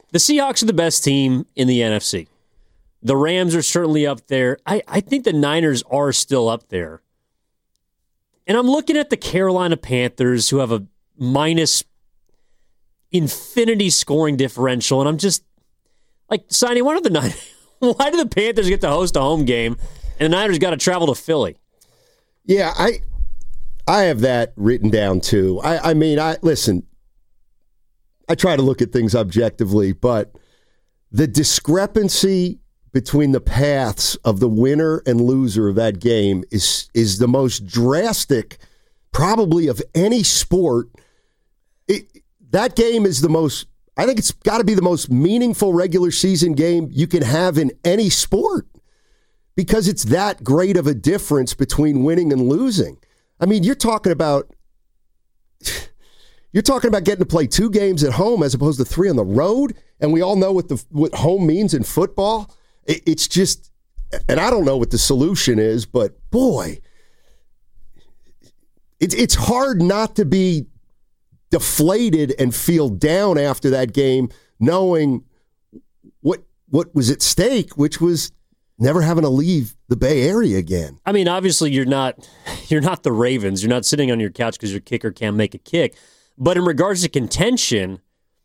The Seahawks are the best team in the NFC. The Rams are certainly up there. I think the Niners are still up there. And I'm looking at the Carolina Panthers, who have a minus infinity scoring differential, and I'm just like, Sonny, why do the Panthers get to host a home game and the Niners got to travel to Philly? Yeah, I have that written down too. Listen, I try to look at things objectively, but the discrepancy between the paths of the winner and loser of that game is the most drastic, probably, of any sport. That game is I think it's got to be the most meaningful regular season game you can have in any sport because it's that great of a difference between winning and losing. I mean, you're talking about getting to play 2 games at home as opposed to 3 on the road, and we all know what home means in football. It's just, and I don't know what the solution is, but boy, it's hard not to be deflated and feel down after that game, knowing what was at stake, which was never having to leave the Bay Area again. I mean, obviously you're not the Ravens. You're not sitting on your couch because your kicker can't make a kick. But in regards to contention,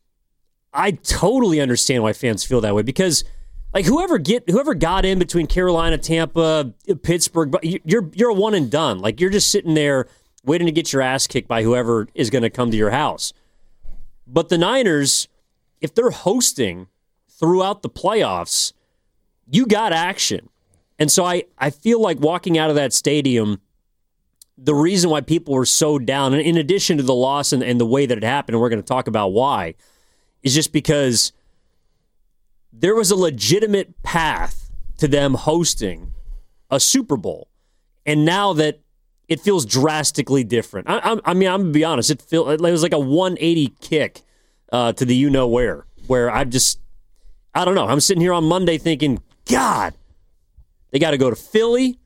I totally understand why fans feel that way because, like, whoever got in between Carolina, Tampa, Pittsburgh, you're a one and done. Like, you're just sitting there waiting to get your ass kicked by whoever is going to come to your house. But the Niners, if they're hosting throughout the playoffs, you got action. And so I feel like walking out of that stadium, the reason why people were so down, and in addition to the loss and the way that it happened, and we're going to talk about why, is just because there was a legitimate path to them hosting a Super Bowl. And now that it feels drastically different. I mean, I'm going to be honest. It was like a 180 kick to the you-know-where, where I don't know. I'm sitting here on Monday thinking, God, they got to go to Philly,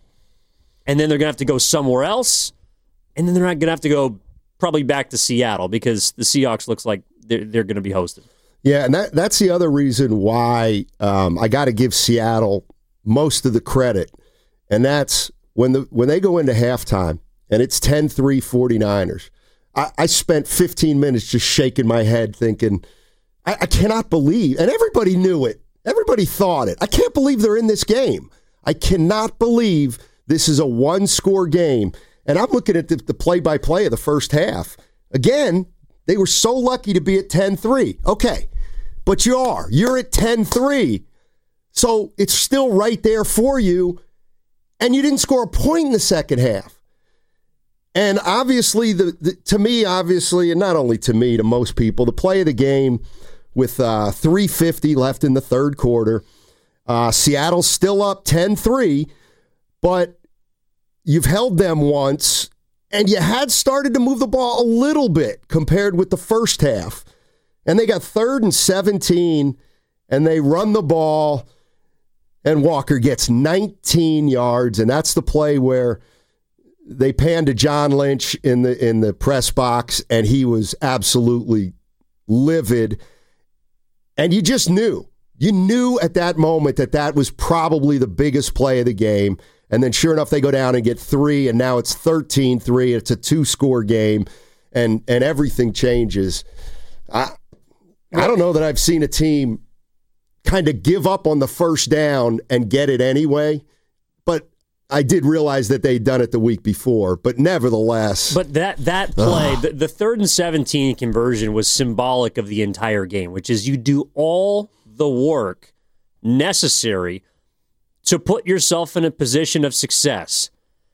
and then they're going to have to go somewhere else, and then they're not going to have to go probably back to Seattle because the Seahawks looks like they're going to be hosted. Yeah, and that's the other reason why I got to give Seattle most of the credit, and that's when they go into halftime and it's 10-3 49ers. I spent 15 minutes just shaking my head thinking, I cannot believe, and everybody knew it. Everybody thought it. I can't believe they're in this game. I cannot believe this is a one-score game. And I'm looking at the play-by-play of the first half. Again, they were so lucky to be at 10-3. Okay, but you're at 10-3. So it's still right there for you, and you didn't score a point in the second half. And obviously, to me, and not only to me, to most people, the play of the game with 3:50 left in the third quarter, Seattle's still up 10-3, but you've held them once, and you had started to move the ball a little bit compared with the first half. And they got 3rd and 17, and they run the ball, and Walker gets 19 yards, and that's the play where they panned to John Lynch in the press box, and he was absolutely livid. And you just knew. You knew at that moment that was probably the biggest play of the game. And then sure enough, they go down and get 3, and now it's 13-3. It's a 2-score game, and everything changes. I don't know that I've seen a team kind of give up on the first down and get it anyway, but I did realize that they'd done it the week before, but nevertheless. But that play, the 3rd and 17 conversion was symbolic of the entire game, which is you do all the work necessary to put yourself in a position of success,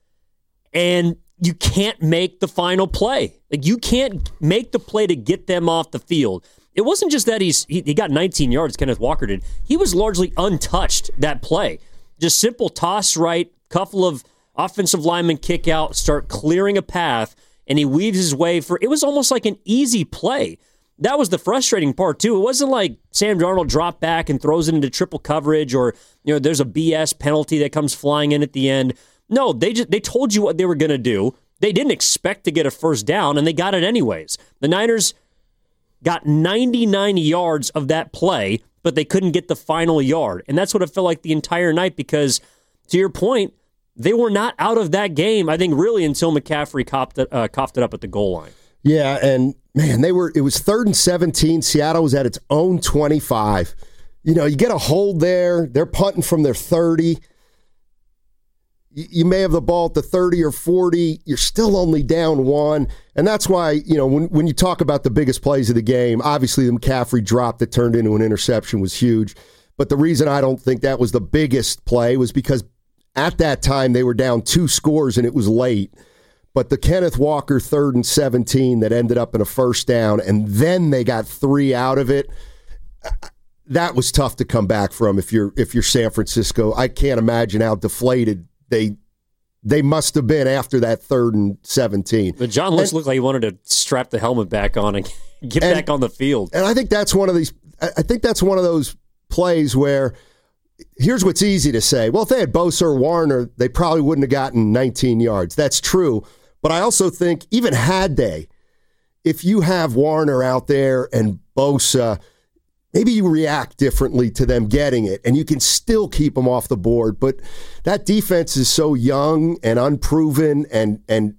and you can't make the final play. Like, you can't make the play to get them off the field. It wasn't just that he got 19 yards, Kenneth Walker did. He was largely untouched that play. Just simple toss right, couple of offensive linemen kick out, start clearing a path, and he weaves his way for, it was almost like an easy play. That was the frustrating part, too. It wasn't like Sam Darnold dropped back and throws it into triple coverage, or there's a BS penalty that comes flying in at the end. No, they told you what they were going to do. They didn't expect to get a first down, and they got it anyways. The Niners got 99 yards of that play, but they couldn't get the final yard. And that's what it felt like the entire night because, to your point, they were not out of that game, I think, really until McCaffrey coughed it up at the goal line. Yeah, and man, it was 3rd and 17. Seattle was at its own 25. You get a hold there. They're punting from their 30. You may have the ball at the 30 or 40. You're still only down 1. And that's why, when you talk about the biggest plays of the game, obviously the McCaffrey drop that turned into an interception was huge. But the reason I don't think that was the biggest play was because at that time they were down 2 scores and it was late. But the Kenneth Walker 3rd and 17 that ended up in a first down, and then they got 3 out of it. That was tough to come back from if you're San Francisco. I can't imagine how deflated they must have been after that 3rd and 17. But John Lynch looked like he wanted to strap the helmet back on and get back on the field. And I think that's one of those plays where here's what's easy to say. Well, if they had Bosa or Warner, they probably wouldn't have gotten 19 yards. That's true. But I also think even had they, if you have Warner out there and Bosa, maybe you react differently to them getting it, and you can still keep them off the board. But that defense is so young and unproven, and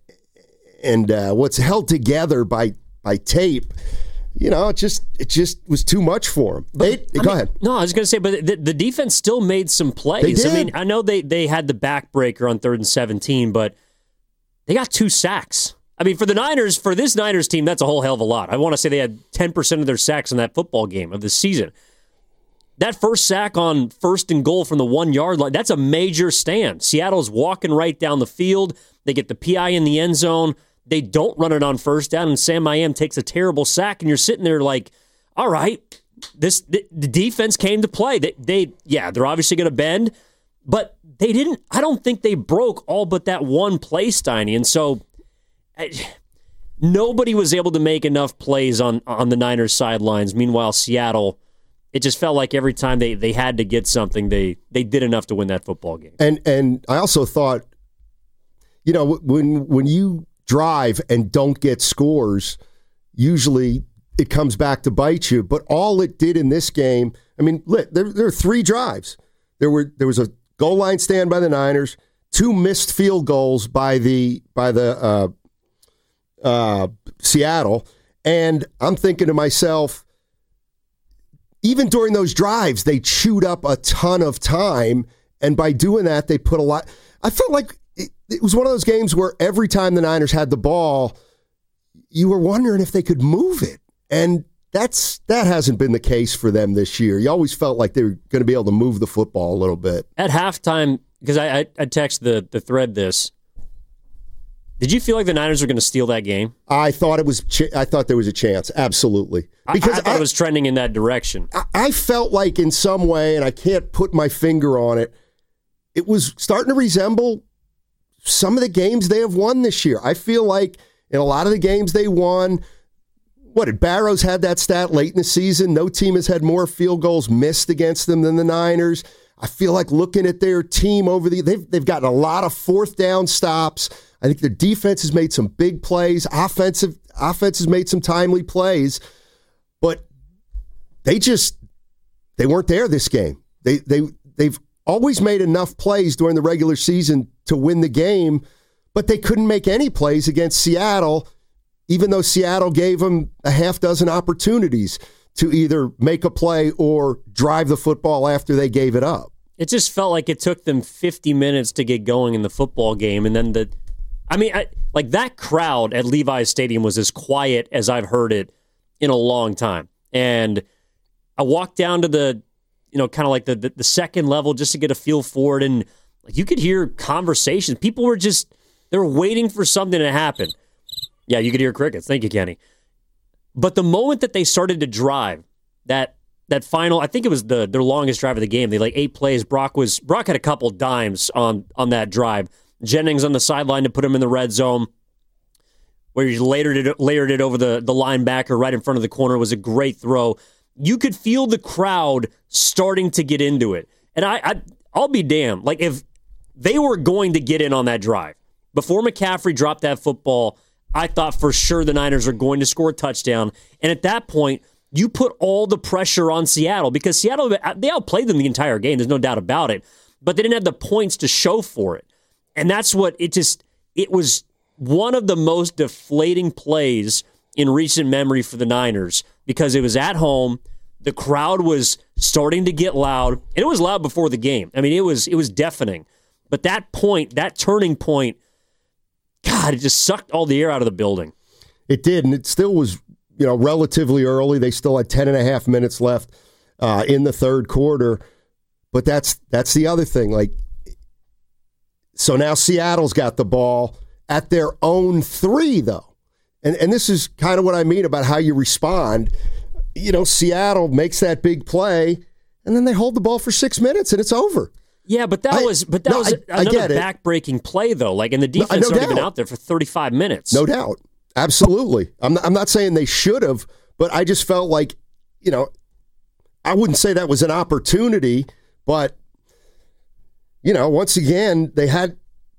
what's held together by tape. It just was too much for them. Go ahead. No, I was going to say, but the defense still made some plays. They did. I memean, I know they had the backbreaker on 3rd and 17, but they got 2 sacks. I mean, for this Niners team, that's a whole hell of a lot. I want to say they had 10% of their sacks in that football game of the season. That first sack on 1st and goal from the 1-yard line, that's a major stand. Seattle's walking right down the field. They get the PI in the end zone. They don't run it on 1st down, and Sam Miami takes a terrible sack, and you're sitting there like, all right, the defense came to play. They're obviously going to bend, but they didn't. I don't think they broke all but that one play, Steiny, and so nobody was able to make enough plays on the Niners sidelines. Meanwhile, Seattle, it just felt like every time they had to get something, they did enough to win that football game. And I also thought, when you drive and don't get scores, usually it comes back to bite you. But all it did in this game, I mean, there are 3 drives. There was a goal line stand by the Niners, 2 missed field goals by the Seattle, and I'm thinking to myself, even during those drives, they chewed up a ton of time, and by doing that, they put a lot. I felt like it was one of those games where every time the Niners had the ball, you were wondering if they could move it. And that hasn't been the case for them this year. You always felt like they were going to be able to move the football a little bit. At halftime, because I texted the thread this, did you feel like the Niners were going to steal that game? I thought I thought there was a chance, absolutely. Because I thought it was trending in that direction. I felt like in some way, and I can't put my finger on it, it was starting to resemble some of the games they have won this year. I feel like in a lot of the games they won, Barrows had that stat late in the season. No team has had more field goals missed against them than the Niners. I feel like looking at their team they've gotten a lot of 4th down stops. I think their defense has made some big plays. Offense has made some timely plays, but they weren't there this game. They've always made enough plays during the regular season to win the game, but they couldn't make any plays against Seattle, even though Seattle gave them a half dozen opportunities to either make a play or drive the football after they gave it up. It just felt like it took them 50 minutes to get going in the football game, and then that crowd at Levi's Stadium was as quiet as I've heard it in a long time. And I walked down to the, kind of like the second level just to get a feel for it, and you could hear conversations. People were they were waiting for something to happen. Yeah, you could hear crickets. Thank you, Kenny. But the moment that they started to drive, that final, I think it was their longest drive of the game. They 8 plays. Brock had a couple dimes on that drive. Jennings on the sideline to put him in the red zone, where he layered it over the linebacker right in front of the corner. It was a great throw. You could feel the crowd starting to get into it. And I'll be damned. Like, if they were going to get in on that drive, before McCaffrey dropped that football, I thought for sure the Niners are going to score a touchdown. And at that point, you put all the pressure on Seattle because Seattle, they outplayed them the entire game. There's no doubt about it. But they didn't have the points to show for it. And that's what it was one of the most deflating plays in recent memory for the Niners because it was at home. The crowd was starting to get loud. And it was loud before the game. I mean, it was deafening. But that point, that turning point, God, it just sucked all the air out of the building. It did, and it still was, relatively early. They still had 10 and a half minutes left in the third quarter. But that's the other thing. Like, so now Seattle's got the ball at their own 3, though. And this is kind of what I mean about how you respond. Seattle makes that big play, and then they hold the ball for 6 minutes, and it's over. Yeah, but that was another back-breaking play, though. And the defense had been out there for 35 minutes. No doubt. Absolutely. I'm not saying they should have, but I just felt like, I wouldn't say that was an opportunity, but, once again, they had,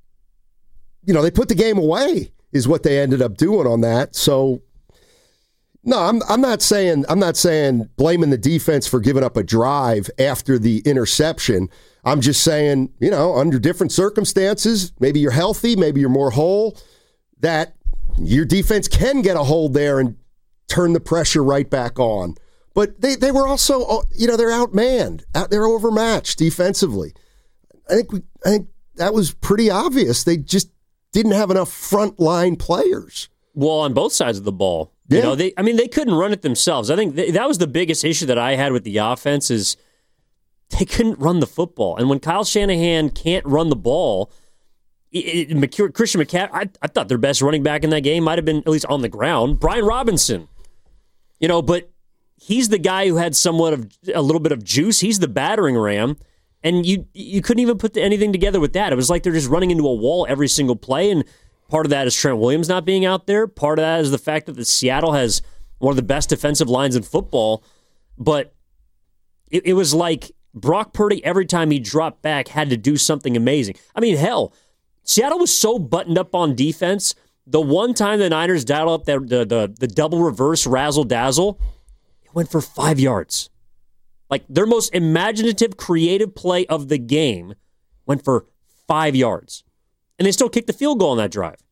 they put the game away is what they ended up doing on that. So, no, I'm not saying blaming the defense for giving up a drive after the interception. I'm just saying, under different circumstances, maybe you're healthy, maybe you're more whole, that your defense can get a hold there and turn the pressure right back on. But they were also, they're outmanned. They're overmatched defensively. I think that was pretty obvious. They just didn't have enough frontline players. Well, on both sides of the ball. Yeah. They couldn't run it themselves. I think that was the biggest issue that I had with the offense is they couldn't run the football. And when Kyle Shanahan can't run the ball, Christian McCaffrey, I thought their best running back in that game might have been, at least on the ground, Brian Robinson. But he's the guy who had a little bit of juice. He's the battering ram. And you couldn't even put anything together with that. It was like they're just running into a wall every single play. And part of that is Trent Williams not being out there. Part of that is the fact that Seattle has one of the best defensive lines in football. But it was like Brock Purdy, every time he dropped back, had to do something amazing. I mean, hell, Seattle was so buttoned up on defense. The one time the Niners dialed up the double reverse razzle-dazzle, it went for 5 yards. Like, their most imaginative, creative play of the game went for 5 yards. And they still kicked the field goal on that drive.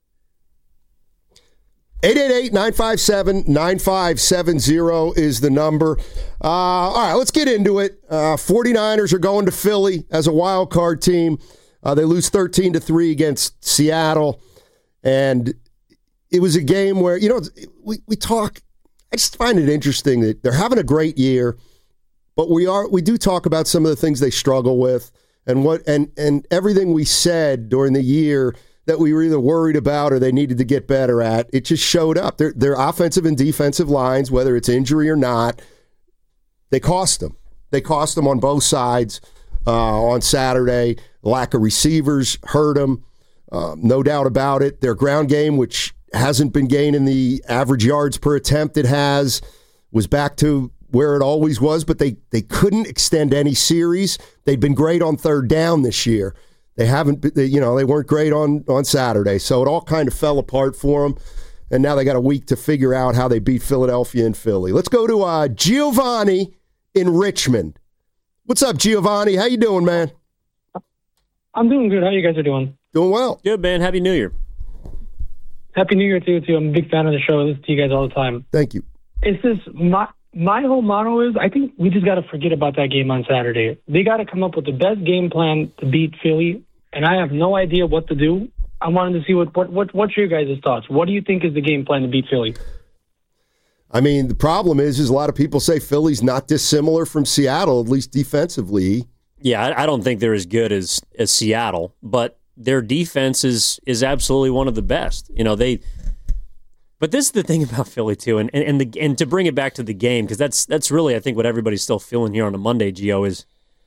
888-957-9570 is the number. All right, let's get into it. 49ers are going to Philly as a wild card team. They lose 13-3 against Seattle. And it was a game where, we talk. I just find it interesting that they're having a great year, but we do talk about some of the things they struggle with and everything we said during the year that we were either worried about or they needed to get better at. It just showed up. Their offensive and defensive lines, whether it's injury or not, they cost them. They cost them on both sides on Saturday. Lack of receivers hurt them. No doubt about it. Their ground game, which hasn't been gaining the average yards per attempt it has, was back to where it always was, but they couldn't extend any series. They'd been great on third down this year. They weren't great on Saturday, so it all kind of fell apart for them, and now they got a week to figure out how they beat Philadelphia and Philly. Let's go to Giovanni in Richmond. What's up, Giovanni? How you doing, man? I'm doing good. How you guys are doing? Doing well. Good, man. Happy New Year. Happy New Year to you, too. I'm a big fan of the show. I listen to you guys all the time. Thank you. It's just my whole motto is I think we just got to forget about that game on Saturday. They got to come up with the best game plan to beat Philly, and I have no idea what to do. I wanted to see what's your guys' thoughts. What do you think is the game plan to beat Philly? I mean, the problem is a lot of people say Philly's not dissimilar from Seattle, at least defensively. Yeah, I don't think they're as good as Seattle, but their defense is absolutely one of the best. But this is the thing about Philly too, and to bring it back to the game, because that's really I think what everybody's still feeling here on a Monday, Gio, is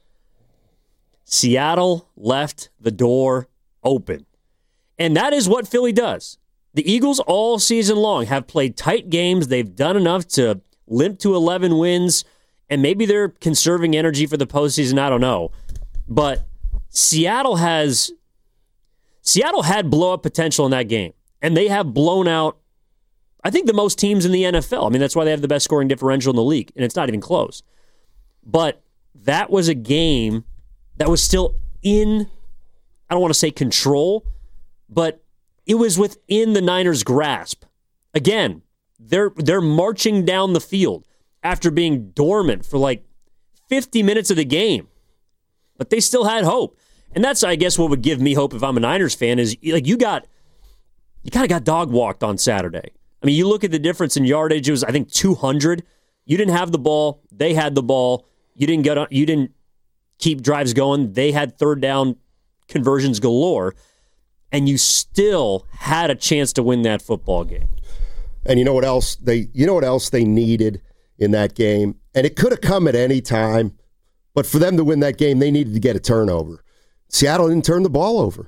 Seattle left the door open. And that is what Philly does. The Eagles all season long have played tight games. They've done enough to limp to 11 wins, and maybe they're conserving energy for the postseason. I don't know. But Seattle had blow-up potential in that game. And they have blown out, I think, the most teams in the NFL. I mean, that's why they have the best scoring differential in the league, and it's not even close. But that was a game that was still in, I don't want to say control, but it was within the Niners' grasp. Again, they're marching down the field after being dormant for like 50 minutes of the game. But they still had hope. And that's, I guess, what would give me hope if I'm a Niners fan is like you kind of got dog walked on Saturday. I mean, you look at the difference in yardage. It was, I think, 200. You didn't have the ball. They had the ball. You didn't keep drives going. They had third down conversions galore. And you still had a chance to win that football game. And you know what else they needed in that game? And it could have come at any time, but for them to win that game, they needed to get a turnover. Seattle didn't turn the ball over.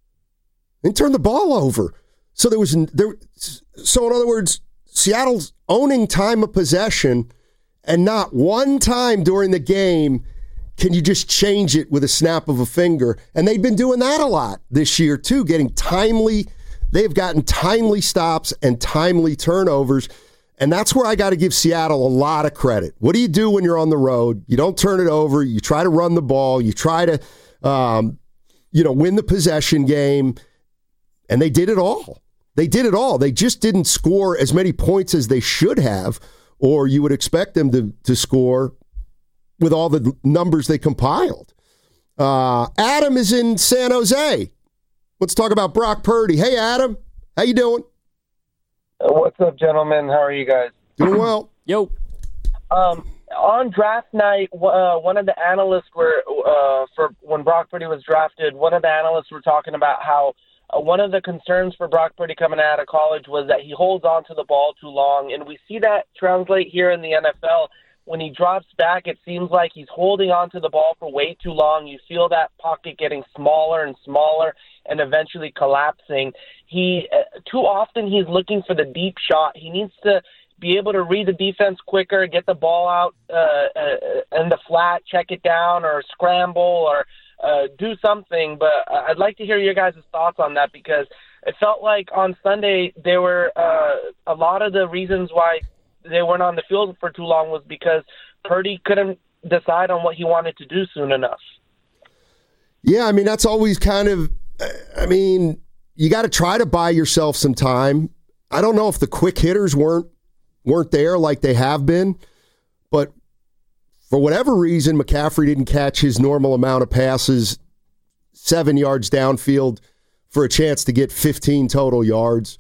So so in other words, Seattle's owning time of possession, and not one time during the game can you just change it with a snap of a finger. And they've been doing that a lot this year too, they've gotten timely stops and timely turnovers. And that's where I got to give Seattle a lot of credit. What do you do when you're on the road? You don't turn it over. You try to run the ball. You try to win the possession game, and they did it all. They just didn't score as many points as they should have, or you would expect them to score with all the numbers they compiled. Adam is in San Jose. Let's talk about Brock Purdy. Hey, Adam. How you doing? What's up, gentlemen? How are you guys? Doing well. Yo. On draft night, one of the analysts for when Brock Purdy was drafted, one of the analysts were talking about how one of the concerns for Brock Purdy coming out of college was that he holds on to the ball too long, and we see that translate here in the NFL. When he drops back, it seems like he's holding on to the ball for way too long. You feel that pocket getting smaller and smaller and eventually collapsing. Too often he's looking for the deep shot. He needs to be able to read the defense quicker, get the ball out in the flat, check it down, or scramble, or do something. But I'd like to hear your guys' thoughts on that, because it felt like on Sunday there were a lot of the reasons why they weren't on the field for too long was because Purdy couldn't decide on what he wanted to do soon enough. Yeah, I mean, that's always you got to try to buy yourself some time. I don't know if the quick hitters weren't there like they have been, but for whatever reason, McCaffrey didn't catch his normal amount of passes 7 yards downfield for a chance to get 15 total yards.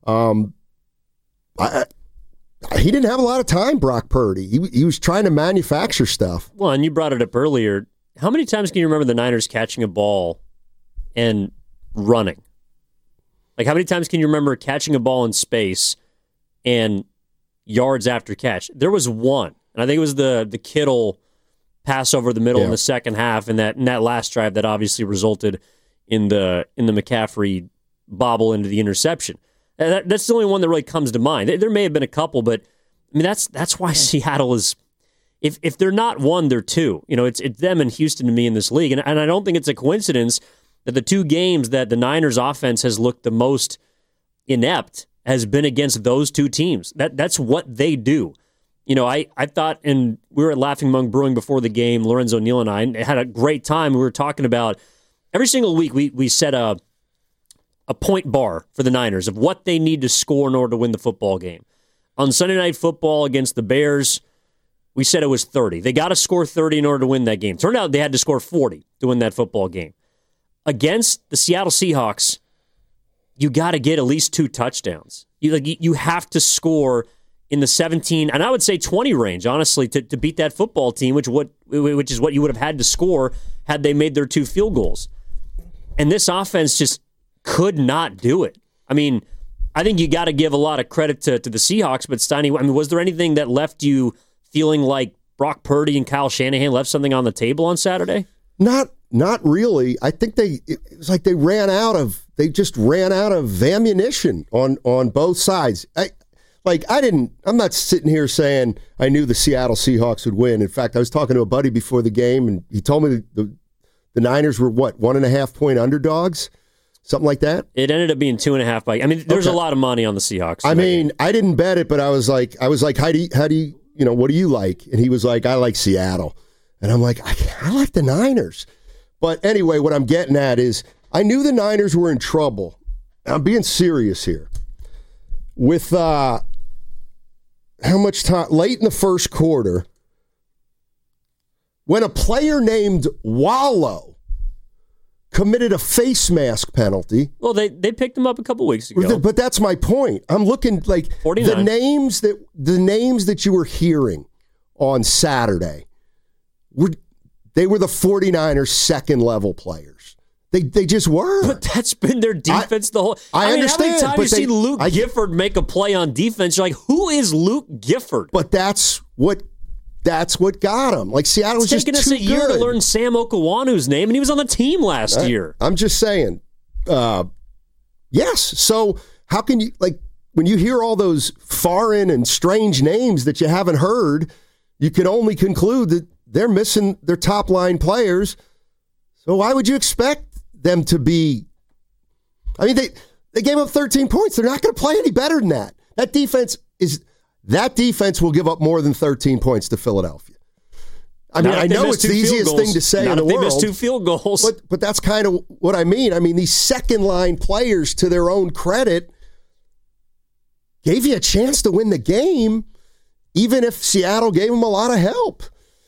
He didn't have a lot of time, Brock Purdy. He was trying to manufacture stuff. Well, and you brought it up earlier. How many times can you remember the Niners catching a ball and running? Like, how many times can you remember catching a ball in space and yards after catch? There was one, and I think it was the Kittle pass over the middle in the second half, and that last drive that obviously resulted in the McCaffrey bobble into the interception. That's the only one that really comes to mind. There may have been a couple, but I mean that's why Seattle is. If they're not one, they're two. You know, it's them and Houston to me in this league, and I don't think it's a coincidence that the two games that the Niners offense has looked the most inept has been against those two teams. That's what they do. You know, I thought, and we were at Laughing Monk Brewing before the game, Lorenzo Neal and I had a great time. We were talking about every single week we set a point bar for the Niners of what they need to score in order to win the football game. On Sunday Night Football against the Bears, we said it was 30. They got to score 30 in order to win that game. Turned out they had to score 40 to win that football game. Against the Seattle Seahawks, you got to get at least 2 touchdowns. You have to score in the 17, and I would say 20 range, honestly, to beat that football team, which is what you would have had to score had they made their 2 field goals. And this offense just could not do it. I mean, I think you got to give a lot of credit to the Seahawks, but Steiny, I mean, was there anything that left you feeling like Brock Purdy and Kyle Shanahan left something on the table on Saturday? Not really. I think it was like they just ran out of ammunition on both sides. I'm not sitting here saying I knew the Seattle Seahawks would win. In fact, I was talking to a buddy before the game, and he told me the Niners were 1.5 point underdogs. something like that. It ended up being 2.5 by. I mean, there's a lot of money on the Seahawks. I mean, I didn't bet it, but I was like, how do you, what do you like? And he was like, I like Seattle. And I'm like, I like the Niners. But anyway, what I'm getting at is I knew the Niners were in trouble. I'm being serious here. With how much time? Late in the first quarter, when a player named Wallow committed a face mask penalty. Well, they picked him up a couple weeks ago. But that's my point. I'm looking like 49. the names that you were hearing on Saturday were the 49ers second level players. They just were. But that's been their defense the whole. I understand. How many times you see Luke Gifford make a play on defense? You're like, who is Luke Gifford? But that's what got him. Like Seattle was just too good. It's taken us a year to learn Sam Okawanu's name, and he was on the team last year. I'm just saying. Yes. So how can you, like, when you hear all those foreign and strange names that you haven't heard, you can only conclude that they're missing their top line players. So why would you expect them to be? I mean, they gave up 13 points. They're not going to play any better than that. That defense will give up more than 13 points to Philadelphia. I mean, I know it's the easiest thing to say in the world. They missed 2 field goals. But that's kind of what I mean. I mean, these second line players, to their own credit, gave you a chance to win the game, even if Seattle gave them a lot of help.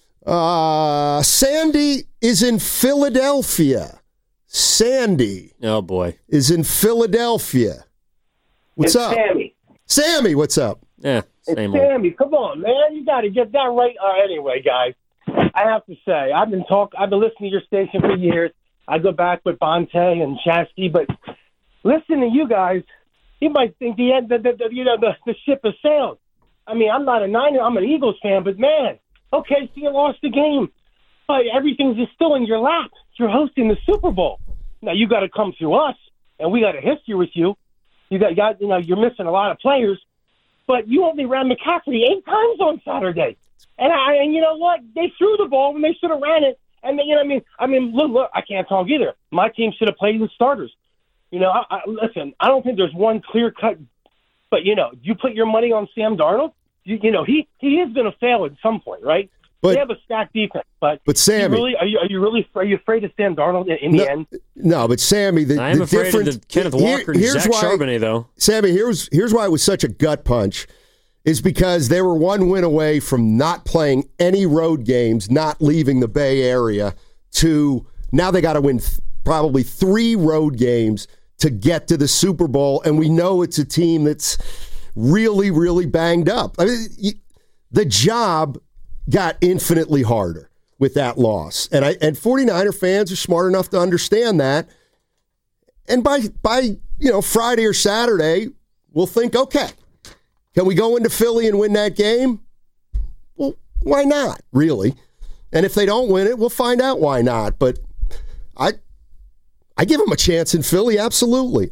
Sandy is in Philadelphia. Sandy. Oh, boy. Is in Philadelphia. What's up? Sammy, what's up? Yeah, same old. Sammy, come on, man. You got to get that right. Anyway, guys, I have to say, I've been listening to your station for years. I go back with Bonte and Chasky, but listening to you guys, you might think the ship has sailed. I mean, I'm not a Niner. I'm an Eagles fan, but man, okay, so you lost the game, but everything's just still in your lap. You're hosting the Super Bowl. Now you got to come through us, and we got a history with you. You're missing a lot of players, but you only ran McCaffrey 8 times on Saturday, and you know what? They threw the ball when they should have ran it. And look, I can't talk either. My team should have played the starters. Listen, I don't think there's one clear cut, but you put your money on Sam Darnold. He is going to fail at some point, right? They have a stacked defense, but Sammy, are you afraid of Sam Darnold in the end? No, but Sammy, I'm afraid of the Kenneth Walker and Zach Charbonnet, though. Sammy, here's why it was such a gut punch, is because they were 1 win away from not playing any road games, not leaving the Bay Area, to now they got to win probably 3 road games to get to the Super Bowl, and we know it's a team that's really, really banged up. I mean, the job got infinitely harder with that loss. And 49er fans are smart enough to understand that. And by Friday or Saturday, we'll think, okay, can we go into Philly and win that game? Well, why not, really? And if they don't win it, we'll find out why not. But I give them a chance in Philly, absolutely.